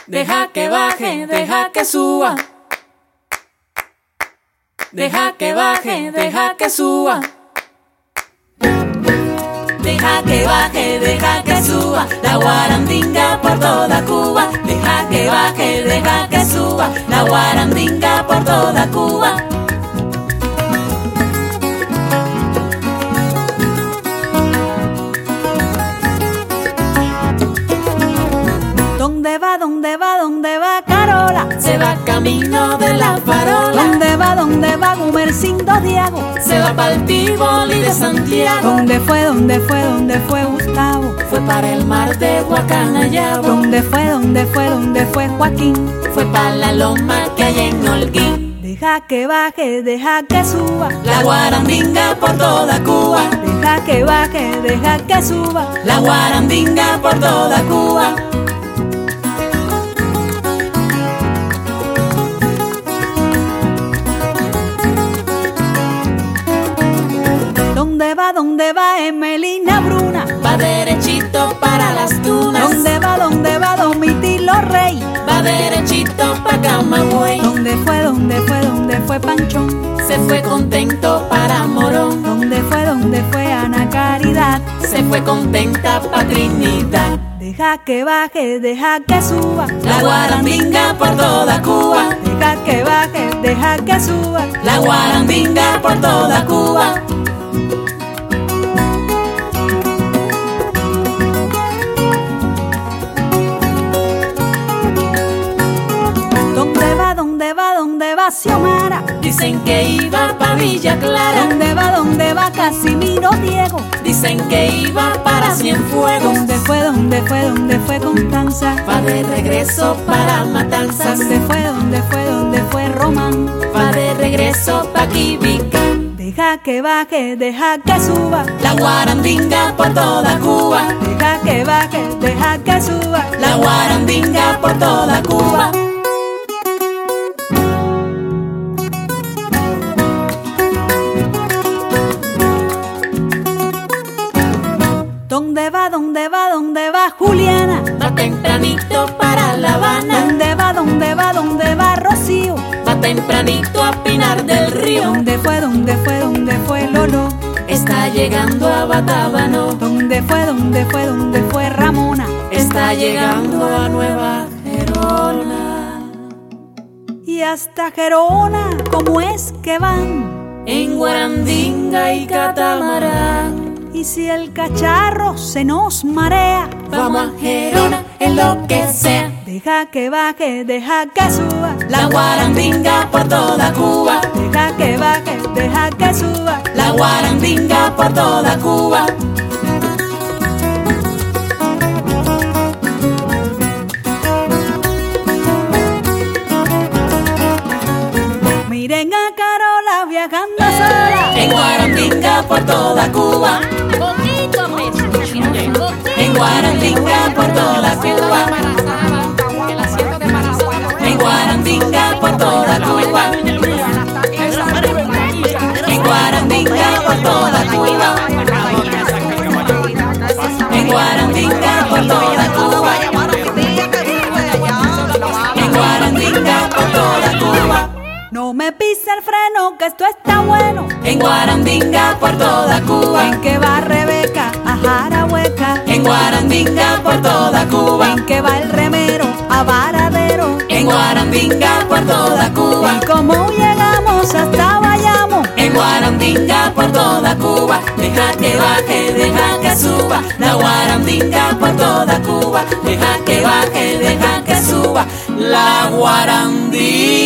Deja que baje, deja que suba. Deja que baje, deja que suba. Deja que baje, deja que suba la guarandinga por toda Cuba. Deja que baje, deja que suba la guarandinga por toda Cuba. ¿Dónde va, dónde va, dónde va Carola? Se va camino de la farola. Dónde va Gumercindo Diago? Se va pa'l Tívoli de Santiago. ¿Dónde fue Gustavo? Fue para el mar de Guacanayabo. ¿Dónde fue Joaquín? Fue para la loma que hay en Holguín. Deja que baje, deja que suba la guarandinga por toda Cuba. Deja que baje, deja que suba la guarandinga por toda Cuba. ¿Dónde va Emelina Bruna? Va derechito para las dunas. ¿Dónde va Domitilo Rey? Va derechito pa' Camagüey. ¿Dónde fue Panchón? Se fue contento para Morón. ¿Dónde fue Ana Caridad? Se fue contenta pa' Trinidad. Deja que baje, deja que suba la guarandinga por toda Cuba. Deja que baje, deja que suba la guarandinga por toda Cuba. ¿Dónde va Xiomara? Dicen que iba pa' Villa Clara. ¿Dónde va Casimiro Diego? Dicen que iba para Cienfuegos. ¿Dónde fue Constanza? Va de regreso para Matanzas. ¿Dónde fue Román? Va de regreso pa' Quibicán. Deja que baje, deja que suba la guarandinga por toda Cuba. Deja que baje, deja que suba la guarandinga por toda Cuba. ¿Dónde va Juliana? Va tempranito para La Habana. ¿Dónde va Rocío? Va tempranito a Pinar del Río. ¿Dónde fue Lolo? Está llegando a Batabano. ¿Dónde fue Ramona? Está llegando a Nueva Gerona. Y hasta Gerona, ¿cómo es que van? En guarandinga y catamarán. Y si el cacharro se nos marea, vamos a Gerona en lo que sea. Deja que baje, deja que suba la guarandinga por toda Cuba. Deja que baje, deja que suba la guarandinga por toda Cuba. Miren a Carola viajando sola en guarandinga por toda Cuba. En guarandinga por toda Cuba. En guarandinga por toda Cuba. En guarandinga por toda Cuba. En guarandinga por toda Cuba. En guarandinga por toda Cuba. No me pisa el freno que esto está bueno. En guarandinga por toda Cuba. ¿En qué va Rebeca a Jarahueca? En guarandinga por toda Cuba. ¿En qué va el remero a Varadero? En guarandinga por toda Cuba. ¿Y cómo llegamos hasta Bayamo? En guarandinga por toda Cuba. Deja que baje, deja que suba la guarandinga por toda Cuba. Deja que baje, deja que suba la guarandinga.